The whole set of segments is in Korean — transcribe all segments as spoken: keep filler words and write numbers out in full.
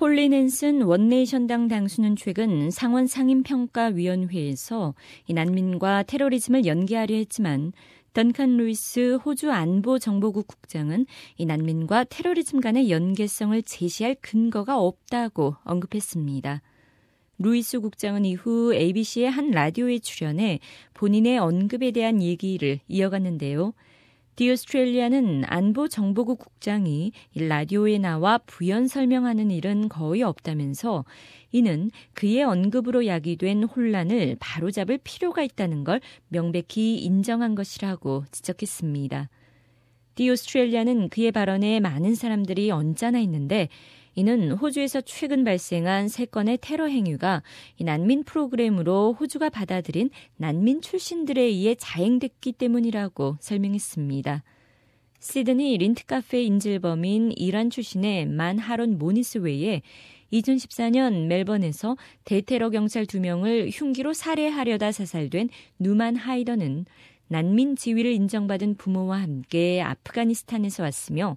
폴리 낸슨 원네이션당 당수는 최근 상원 상임평가위원회에서 이 난민과 테러리즘을 연계하려 했지만 던칸 루이스 호주 안보정보국 국장은 이 난민과 테러리즘 간의 연계성을 제시할 근거가 없다고 언급했습니다. 루이스 국장은 이후 에이비씨의 한 라디오에 출연해 본인의 언급에 대한 얘기를 이어갔는데요. 디 오스트레일리아는 안보정보국 국장이 라디오에 나와 부연 설명하는 일은 거의 없다면서 이는 그의 언급으로 야기된 혼란을 바로잡을 필요가 있다는 걸 명백히 인정한 것이라고 지적했습니다. 디 오스트레일리아는 그의 발언에 많은 사람들이 언짢아 있는데 이는 호주에서 최근 발생한 세 건의 테러 행위가 난민 프로그램으로 호주가 받아들인 난민 출신들에 의해 자행됐기 때문이라고 설명했습니다. 시드니 린트카페 인질범인 이란 출신의 만 하론 모니스 외에 이천십사 년 멜번에서 대테러 경찰 두 명을 흉기로 살해하려다 사살된 누만 하이더는 난민 지위를 인정받은 부모와 함께 아프가니스탄에서 왔으며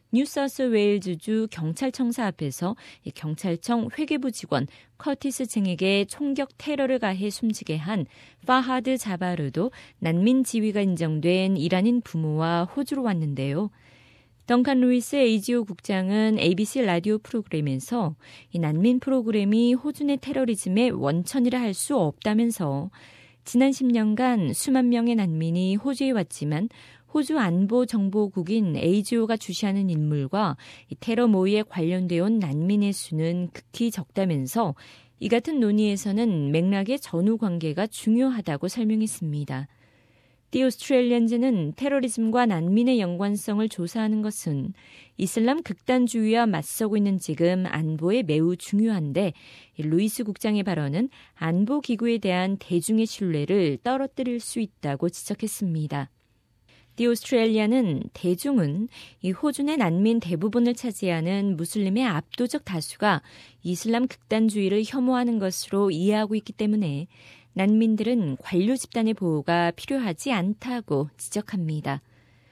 뉴사우스웨일즈주 경찰청사 앞에서 경찰청 회계부 직원 커티스 쟁에게 총격 테러를 가해 숨지게 한 파하드 자바르도 난민 지위가 인정된 이란인 부모와 호주로 왔는데요. 던칸 루이스 에이지오 국장은 에이비씨 라디오 프로그램에서 이 난민 프로그램이 호주 내 테러리즘의 원천이라 할 수 없다면서 지난 십 년간 수만 명의 난민이 호주에 왔지만 호주 안보정보국인 에이지오가 주시하는 인물과 테러 모의에 관련되어 온 난민의 수는 극히 적다면서 이 같은 논의에서는 맥락의 전후 관계가 중요하다고 설명했습니다. 디 오스트레일리언즈는 테러리즘과 난민의 연관성을 조사하는 것은 이슬람 극단주의와 맞서고 있는 지금 안보에 매우 중요한데 루이스 국장의 발언은 안보기구에 대한 대중의 신뢰를 떨어뜨릴 수 있다고 지적했습니다. 디 오스트레일리아는 대중은 이 호주 내 난민 대부분을 차지하는 무슬림의 압도적 다수가 이슬람 극단주의를 혐오하는 것으로 이해하고 있기 때문에 난민들은 관료 집단의 보호가 필요하지 않다고 지적합니다.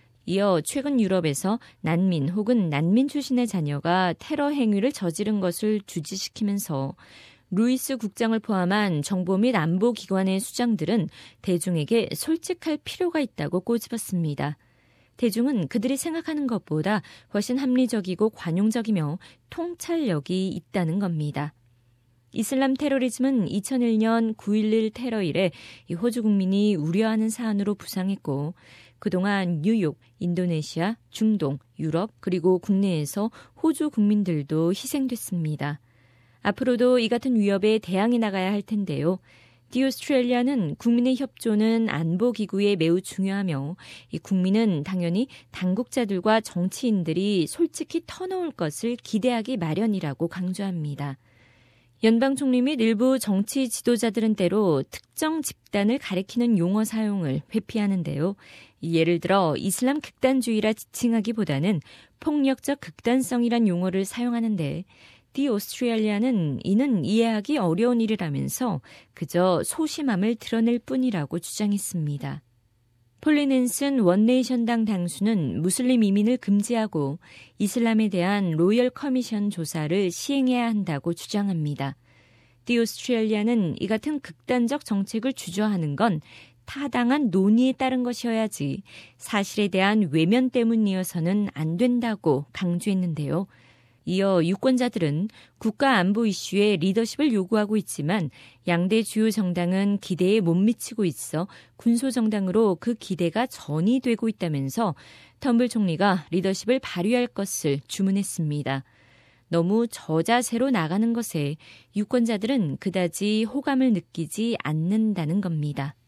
이어 최근 유럽에서 난민 혹은 난민 출신의 자녀가 테러 행위를 저지른 것을 주지시키면서 루이스 국장을 포함한 정보 및 안보기관의 수장들은 대중에게 솔직할 필요가 있다고 꼬집었습니다. 대중은 그들이 생각하는 것보다 훨씬 합리적이고 관용적이며 통찰력이 있다는 겁니다. 이슬람 테러리즘은 이천일 년 구일일 테러 이래 호주 국민이 우려하는 사안으로 부상했고 그동안 뉴욕, 인도네시아, 중동, 유럽 그리고 국내에서 호주 국민들도 희생됐습니다. 앞으로도 이 같은 위협에 대항해 나가야 할 텐데요. 디 오스트레일리아는 국민의 협조는 안보기구에 매우 중요하며 이 국민은 당연히 당국자들과 정치인들이 솔직히 터놓을 것을 기대하기 마련이라고 강조합니다. 연방총리 및 일부 정치 지도자들은 때로 특정 집단을 가리키는 용어 사용을 회피하는데요. 예를 들어 이슬람 극단주의라 지칭하기보다는 폭력적 극단성이란 용어를 사용하는데 디 오스트레일리아는 이는 이해하기 어려운 일이라면서 그저 소심함을 드러낼 뿐이라고 주장했습니다. 폴리 낸슨 원네이션당 당수는 무슬림 이민을 금지하고 이슬람에 대한 로열 커미션 조사를 시행해야 한다고 주장합니다. 디 오스트레일리아는 이 같은 극단적 정책을 주저하는 건 타당한 논의에 따른 것이어야지 사실에 대한 외면 때문이어서는 안 된다고 강조했는데요. 이어 유권자들은 국가 안보 이슈에 리더십을 요구하고 있지만 양대 주요 정당은 기대에 못 미치고 있어 군소정당으로 그 기대가 전이되고 있다면서 텀블 총리가 리더십을 발휘할 것을 주문했습니다. 너무 저자세로 나가는 것에 유권자들은 그다지 호감을 느끼지 않는다는 겁니다.